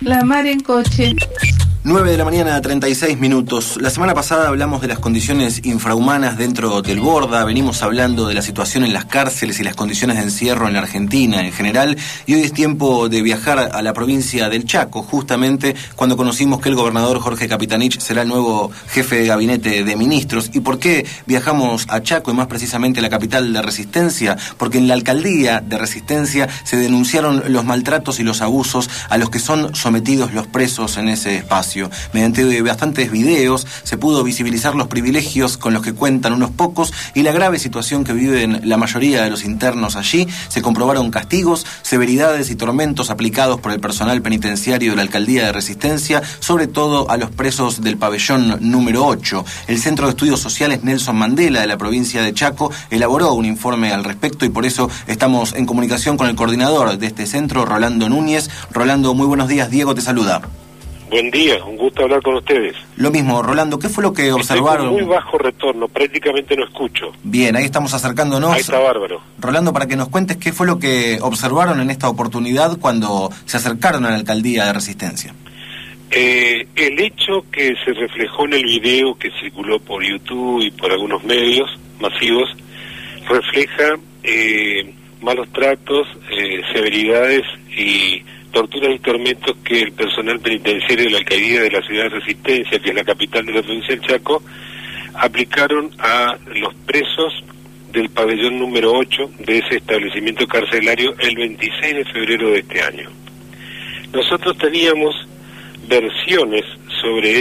La mar en coche. 9 de la mañana, 36 minutos. La semana pasada hablamos de las condiciones infrahumanas dentro del Borda, venimos hablando de la situación en las cárceles y las condiciones de encierro en la Argentina en general, y hoy es tiempo de viajar a la provincia del Chaco, justamente cuando conocimos que el gobernador Jorge Capitanich será el nuevo jefe de gabinete de ministros. ¿Y por qué viajamos a Chaco y más precisamente a la capital de Resistencia? Porque en la alcaldía de Resistencia se denunciaron los maltratos y los abusos a los que son sometidos los presos en ese espacio. Mediante bastantes videos se pudo visibilizar los privilegios con los que cuentan unos pocos y la grave situación que viven la mayoría de los internos allí. Se comprobaron castigos, severidades y tormentos aplicados por el personal penitenciario de la alcaldía de Resistencia, sobre todo a los presos del pabellón número 8. El Centro de Estudios Sociales Nelson Mandela de la provincia de Chaco elaboró un informe al respecto y por eso estamos en comunicación con el coordinador de este centro, Rolando Núñez. Rolando, muy buenos días. Diego te saluda. Buen día, un gusto hablar con ustedes. Lo mismo, Rolando, ¿qué fue lo que observaron? Estoy con muy bajo retorno, prácticamente no escucho. Bien, ahí estamos acercándonos. Ahí está bárbaro. Rolando, para que nos cuentes qué fue lo que observaron en esta oportunidad cuando se acercaron a la alcaldía de Resistencia. El hecho que se reflejó en el video que circuló por YouTube y por algunos medios masivos refleja malos tratos, severidades y torturas y tormentos que el personal penitenciario de la alcaldía de la ciudad de Resistencia, que es la capital de la provincia del Chaco, aplicaron a los presos del pabellón número 8 de ese establecimiento carcelario el 26 de febrero de este año. Nosotros teníamos versiones sobre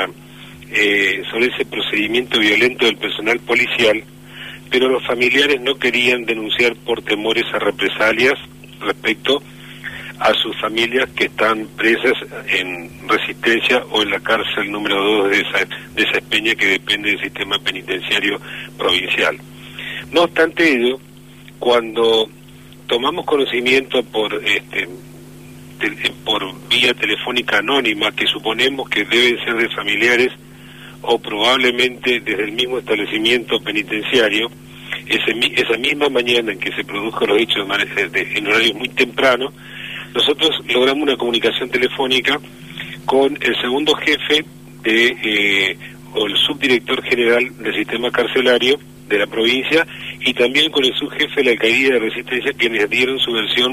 ese procedimiento violento del personal policial, pero los familiares no querían denunciar por temores a represalias respecto a sus familias que están presas en Resistencia o en la cárcel número 2 de esa Espeña, que depende del sistema penitenciario provincial. No obstante ello, cuando tomamos conocimiento por vía telefónica anónima, que suponemos que deben ser de familiares o probablemente desde el mismo establecimiento penitenciario, esa misma mañana en que se produjo los hechos en horario muy temprano, nosotros logramos una comunicación telefónica con el segundo jefe o el subdirector general del sistema carcelario de la provincia y también con el subjefe de la alcaldía de Resistencia, quienes dieron su versión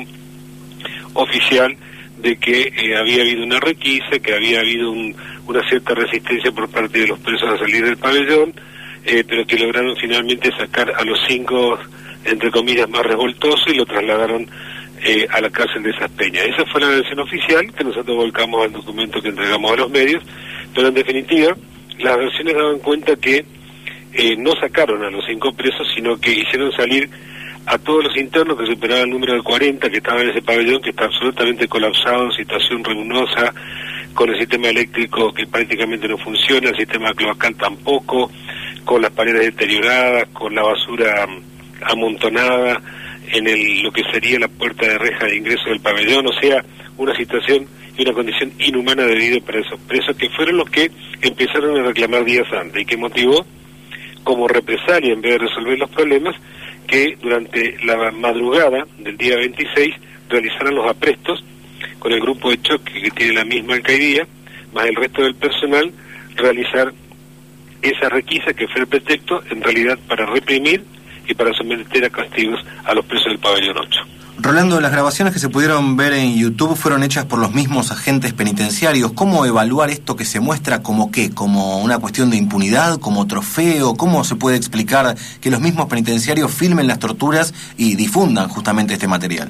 oficial de que había habido una requisa, que había habido una cierta resistencia por parte de los presos a salir del pabellón, pero que lograron finalmente sacar a los 5, entre comillas, más revoltosos y lo trasladaron a la cárcel de esas Peñas. Esa fue la versión oficial que nosotros volcamos al documento que entregamos a los medios, pero en definitiva las versiones daban cuenta que no sacaron a los 5 presos, sino que hicieron salir a todos los internos, que superaban el número de 40 que estaban en ese pabellón, que está absolutamente colapsado, situación ruinosa, con el sistema eléctrico que prácticamente no funciona, el sistema cloacal tampoco, con las paredes deterioradas, con la basura amontonada en lo que sería la puerta de reja de ingreso del pabellón, o sea, una situación y una condición inhumana de vida para esos presos, que fueron los que empezaron a reclamar días antes y que motivó como represalia, en vez de resolver los problemas, que durante la madrugada del día 26 realizaran los aprestos con el grupo de choque que tiene la misma alcaldía, más el resto del personal, realizar esa requisa que fue el pretexto en realidad para reprimir y para someter a castigos a los presos del pabellón 8. Rolando, las grabaciones que se pudieron ver en YouTube fueron hechas por los mismos agentes penitenciarios. ¿Cómo evaluar esto que se muestra como qué? ¿Como una cuestión de impunidad? ¿Como trofeo? ¿Cómo se puede explicar que los mismos penitenciarios filmen las torturas y difundan justamente este material?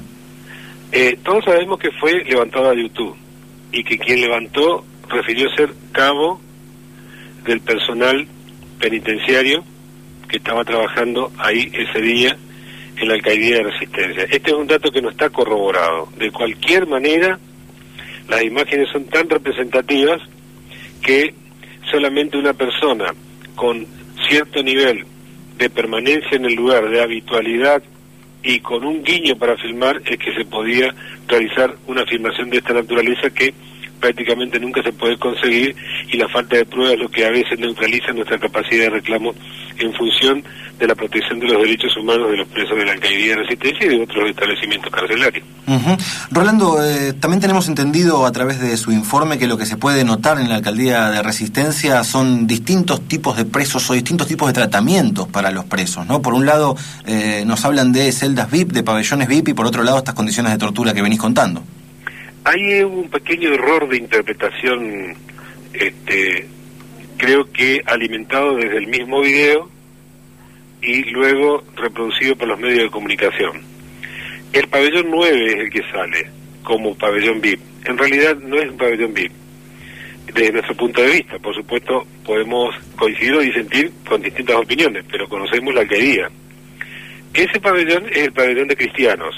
Todos sabemos que fue levantado a YouTube y que quien levantó refirió ser cabo del personal penitenciario que estaba trabajando ahí ese día en la alcaldía de Resistencia. Este es un dato que no está corroborado. De cualquier manera, las imágenes son tan representativas que solamente una persona con cierto nivel de permanencia en el lugar, de habitualidad y con un guiño para filmar, es que se podía realizar una filmación de esta naturaleza que prácticamente nunca se puede conseguir, y la falta de pruebas es lo que a veces neutraliza nuestra capacidad de reclamo en función de la protección de los derechos humanos de los presos de la Alcaidía de Resistencia y de otros establecimientos carcelarios. Rolando, también tenemos entendido a través de su informe que lo que se puede notar en la Alcaldía de Resistencia son distintos tipos de presos o distintos tipos de tratamientos para los presos, ¿no? Por un lado nos hablan de celdas VIP, de pabellones VIP, y por otro lado estas condiciones de tortura que venís contando. Hay un pequeño error de interpretación, creo que alimentado desde el mismo video y luego reproducido por los medios de comunicación. El pabellón 9 es el que sale como pabellón VIP. En realidad no es un pabellón VIP. Desde nuestro punto de vista, por supuesto, podemos coincidir o disentir con distintas opiniones, pero conocemos la Alcaidía. Ese pabellón es el pabellón de cristianos.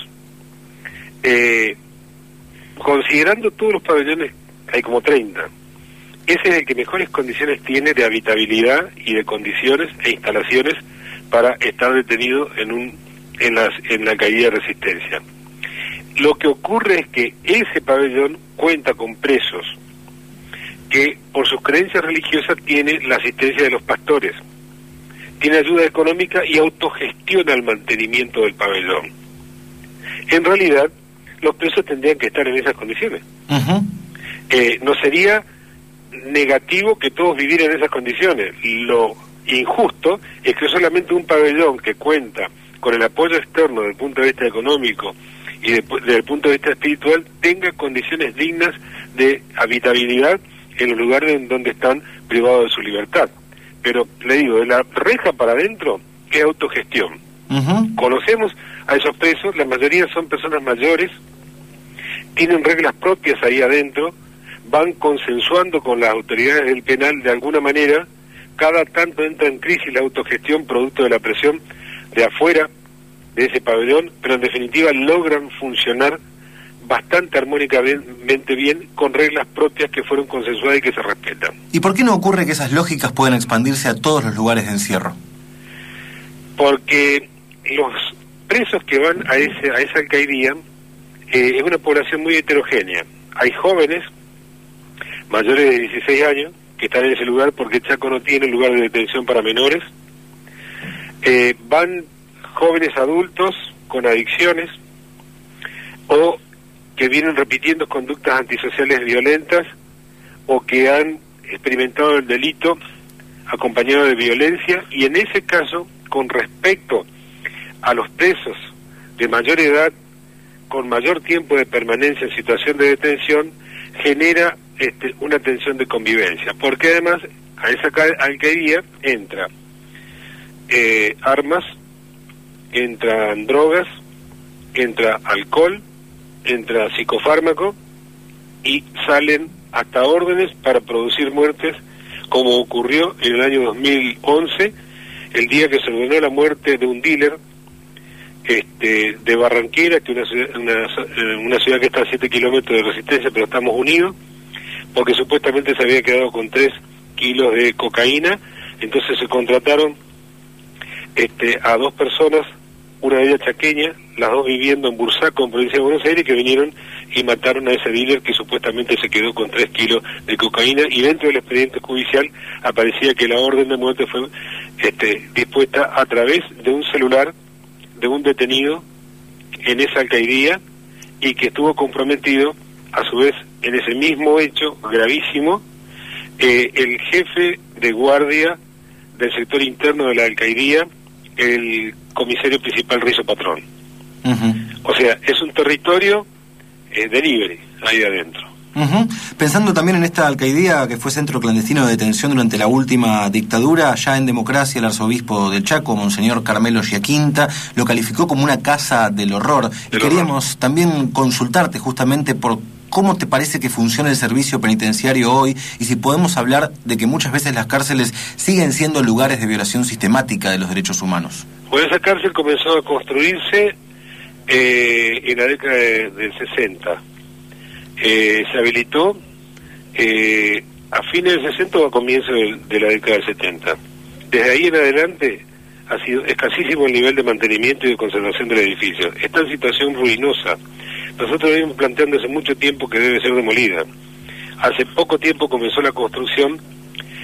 Considerando todos los pabellones, hay como 30. Ese es el que mejores condiciones tiene de habitabilidad y de condiciones e instalaciones para estar detenido en la Alcaidía de Resistencia. Lo que ocurre es que ese pabellón cuenta con presos que por sus creencias religiosas tiene la asistencia de los pastores, tiene ayuda económica y autogestiona el mantenimiento del pabellón. En realidad, los presos tendrían que estar en esas condiciones. No sería negativo que todos vivieran en esas condiciones. Lo injusto es que solamente un pabellón que cuenta con el apoyo externo desde el punto de vista económico y desde el punto de vista espiritual tenga condiciones dignas de habitabilidad en los lugares en donde están privados de su libertad. Pero le digo, de la reja para adentro es autogestión. Conocemos a esos presos, la mayoría son personas mayores, tienen reglas propias ahí adentro, van consensuando con las autoridades del penal de alguna manera. Cada tanto entra en crisis la autogestión producto de la presión de afuera de ese pabellón, pero en definitiva logran funcionar bastante armónicamente bien con reglas propias que fueron consensuadas y que se respetan. ¿Y por qué no ocurre que esas lógicas puedan expandirse a todos los lugares de encierro? Porque los presos que van a esa alcaidía es una población muy heterogénea. Hay jóvenes mayores de 16 años que están en ese lugar porque Chaco no tiene lugar de detención para menores. Van jóvenes adultos con adicciones o que vienen repitiendo conductas antisociales violentas o que han experimentado el delito acompañado de violencia, y en ese caso, con respecto a los presos de mayor edad con mayor tiempo de permanencia en situación de detención, genera una tensión de convivencia, porque además a esa alcaidía entra armas, entran drogas, entra alcohol, entra psicofármaco y salen hasta órdenes para producir muertes, como ocurrió en el año 2011, el día que se ordenó la muerte de un dealer de Barranquera, que una ciudad que está a 7 kilómetros de Resistencia, pero estamos unidos, porque supuestamente se había quedado con 3 kilos de cocaína. Entonces se contrataron a 2 personas, una de ellas chaqueña, las 2 viviendo en Bursaco, en provincia de Buenos Aires, que vinieron y mataron a ese dealer que supuestamente se quedó con 3 kilos de cocaína, y dentro del expediente judicial aparecía que la orden de muerte fue dispuesta a través de un celular de un detenido en esa alcaidía, y que estuvo comprometido a su vez en ese mismo hecho gravísimo el jefe de guardia del sector interno de la alcaidía, el comisario principal Rizo Patrón. O sea, es un territorio de libre ahí adentro. Pensando también en esta alcaidía que fue centro clandestino de detención durante la última dictadura, ya en democracia el arzobispo del Chaco, Monseñor Carmelo Giaquinta, lo calificó como una casa del horror. Y queríamos también consultarte justamente por cómo te parece que funciona el servicio penitenciario hoy, y si podemos hablar de que muchas veces las cárceles siguen siendo lugares de violación sistemática de los derechos humanos. Bueno, esa cárcel comenzó a construirse en la década del 60. Se habilitó a fines del 60 o a comienzos de la década del 70. Desde ahí en adelante ha sido escasísimo el nivel de mantenimiento y de conservación del edificio. Está en situación ruinosa. Nosotros venimos planteando hace mucho tiempo que debe ser demolida. Hace poco tiempo comenzó la construcción,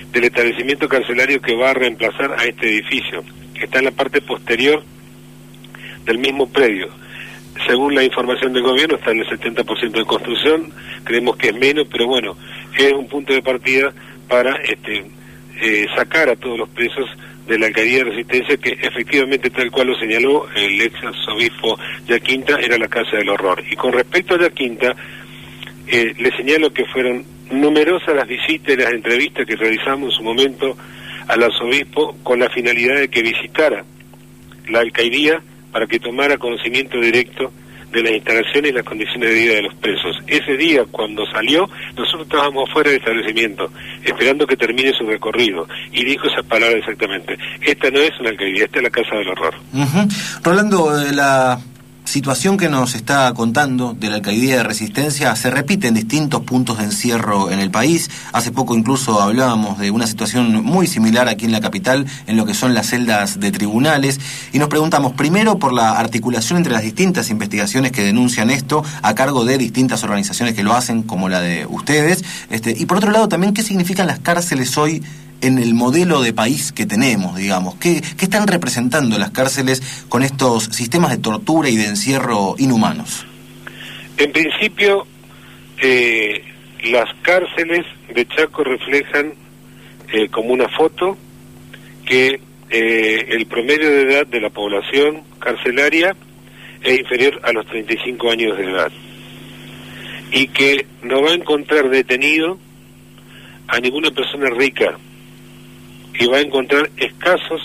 del establecimiento carcelario que va a reemplazar a este edificio, que está en la parte posterior del mismo predio. Según la información del gobierno, está en el 70% de construcción, creemos que es menos, pero bueno, es un punto de partida para sacar a todos los presos de la alcaldía de Resistencia, que efectivamente, tal cual lo señaló el ex arzobispo Yaquinta, era la casa del horror. Y con respecto a Yaquinta, le señalo que fueron numerosas las visitas y las entrevistas que realizamos en su momento al arzobispo con la finalidad de que visitara la alcaldía para que tomara conocimiento directo de las instalaciones y las condiciones de vida de los presos. Ese día, cuando salió, nosotros estábamos fuera del establecimiento, esperando que termine su recorrido, y dijo esas palabras exactamente: esta no es una alcaldía, esta es la casa del horror. Rolando, la situación que nos está contando de la alcaldía de Resistencia se repite en distintos puntos de encierro en el país. Hace poco incluso hablábamos de una situación muy similar aquí en la capital, en lo que son las celdas de tribunales, y nos preguntamos primero por la articulación entre las distintas investigaciones que denuncian esto, a cargo de distintas organizaciones que lo hacen, como la de ustedes, y por otro lado también qué significan las cárceles hoy en el modelo de país que tenemos, digamos. ¿Qué están representando las cárceles con estos sistemas de tortura y de encierro inhumanos? En principio, las cárceles de Chaco reflejan como una foto que el promedio de edad de la población carcelaria es inferior a los 35 años de edad, y que no va a encontrar detenido a ninguna persona rica, y va a encontrar escaso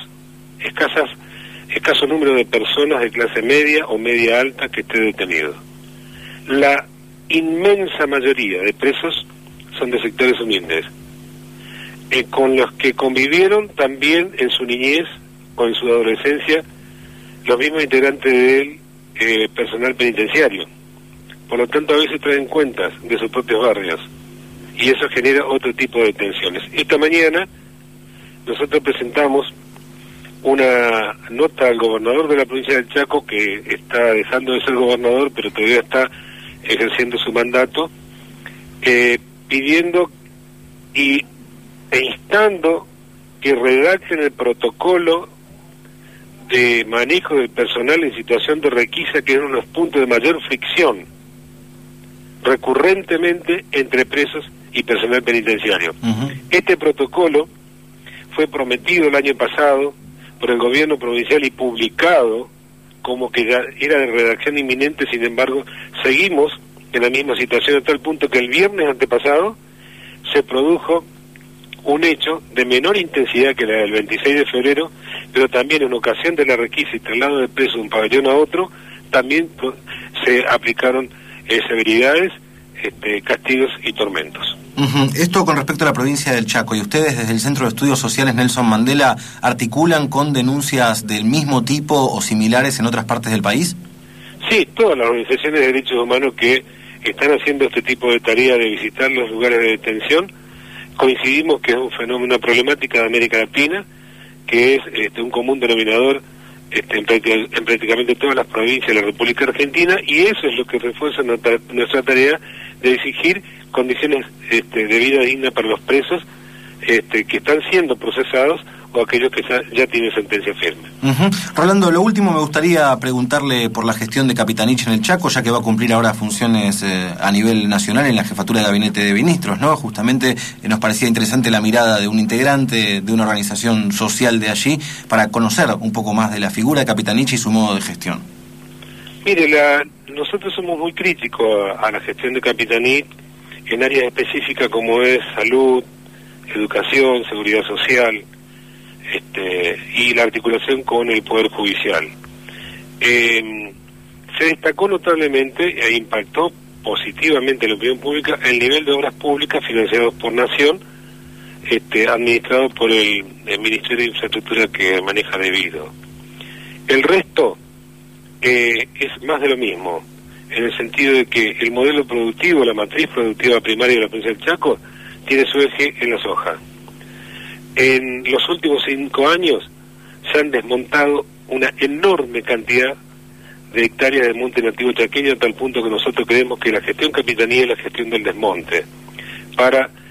número de personas de clase media o media alta que esté detenido. La inmensa mayoría de presos son de sectores humildes, con los que convivieron también en su niñez o en su adolescencia los mismos integrantes del personal penitenciario. Por lo tanto, a veces traen cuentas de sus propios barrios, y eso genera otro tipo de tensiones. Esta mañana nosotros presentamos una nota al gobernador de la provincia del Chaco, que está dejando de ser gobernador, pero todavía está ejerciendo su mandato, pidiendo e instando que redacten el protocolo de manejo del personal en situación de requisa, que es uno de los puntos de mayor fricción recurrentemente entre presos y personal penitenciario. Este protocolo fue prometido el año pasado por el gobierno provincial y publicado como que ya era de redacción inminente. Sin embargo, seguimos en la misma situación, a tal punto que el viernes antepasado se produjo un hecho de menor intensidad que la del 26 de febrero, pero también en ocasión de la requisa y traslado de presos de un pabellón a otro, también se aplicaron severidades, castigos y tormentos. Esto con respecto a la provincia del Chaco, ¿y ustedes desde el Centro de Estudios Sociales Nelson Mandela articulan con denuncias del mismo tipo o similares en otras partes del país? Sí, todas las organizaciones de derechos humanos que están haciendo este tipo de tarea de visitar los lugares de detención, coincidimos que es un fenómeno, una problemática de América Latina, que es un común denominador en prácticamente todas las provincias de la República Argentina, y eso es lo que refuerza nuestra tarea de exigir condiciones de vida digna para los presos que están siendo procesados o aquellos que ya tienen sentencia firme. Rolando, lo último, me gustaría preguntarle por la gestión de Capitanich en el Chaco, ya que va a cumplir ahora funciones a nivel nacional en la jefatura de gabinete de ministros, ¿no? Justamente nos parecía interesante la mirada de un integrante de una organización social de allí para conocer un poco más de la figura de Capitanich y su modo de gestión. Mire, nosotros somos muy críticos a la gestión de Capitanich en áreas específicas como es salud, educación, seguridad social, y la articulación con el Poder Judicial. Se destacó notablemente e impactó positivamente en la opinión pública el nivel de obras públicas financiados por Nación, administrado por el Ministerio de Infraestructura que maneja Debido. El resto es más de lo mismo, en el sentido de que el modelo productivo, la matriz productiva primaria de la provincia del Chaco, tiene su eje en la soja. En los últimos 5 años se han desmontado una enorme cantidad de hectáreas de monte nativo chaqueño, a tal punto que nosotros creemos que la gestión capitanía es la gestión del desmonte, para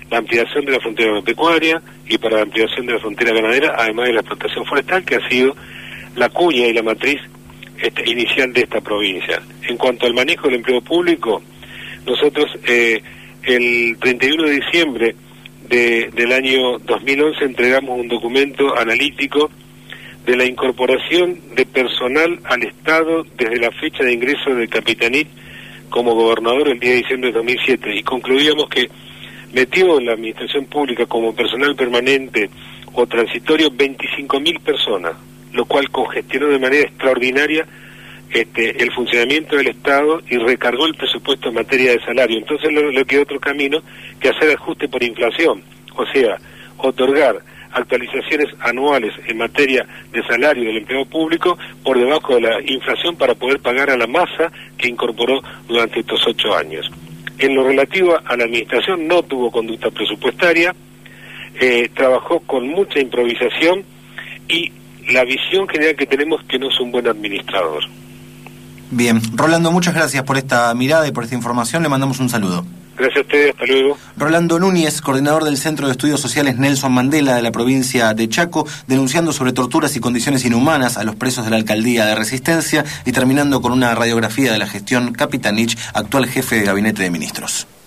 la ampliación de la frontera agropecuaria y para la ampliación de la frontera ganadera, además de la explotación forestal, que ha sido la cuña y la matriz inicial de esta provincia. En cuanto al manejo del empleo público, nosotros el 31 de diciembre del año 2011 entregamos un documento analítico de la incorporación de personal al Estado desde la fecha de ingreso de Capitanich como gobernador el 10 de diciembre de 2007, y concluíamos que metió en la administración pública como personal permanente o transitorio 25.000 personas, lo cual congestionó de manera extraordinaria el funcionamiento del Estado y recargó el presupuesto en materia de salario. Entonces le quedó otro camino que hacer ajuste por inflación, o sea, otorgar actualizaciones anuales en materia de salario del empleo público por debajo de la inflación para poder pagar a la masa que incorporó durante estos 8 años. En lo relativo a la administración no tuvo conducta presupuestaria, trabajó con mucha improvisación y la visión general que tenemos es que no es un buen administrador. Bien, Rolando, muchas gracias por esta mirada y por esta información, le mandamos un saludo. Gracias a ustedes, hasta luego. Rolando Núñez, coordinador del Centro de Estudios Sociales Nelson Mandela de la provincia de Chaco, denunciando sobre torturas y condiciones inhumanas a los presos de la alcaldía de Resistencia, y terminando con una radiografía de la gestión Capitanich, actual jefe de gabinete de ministros.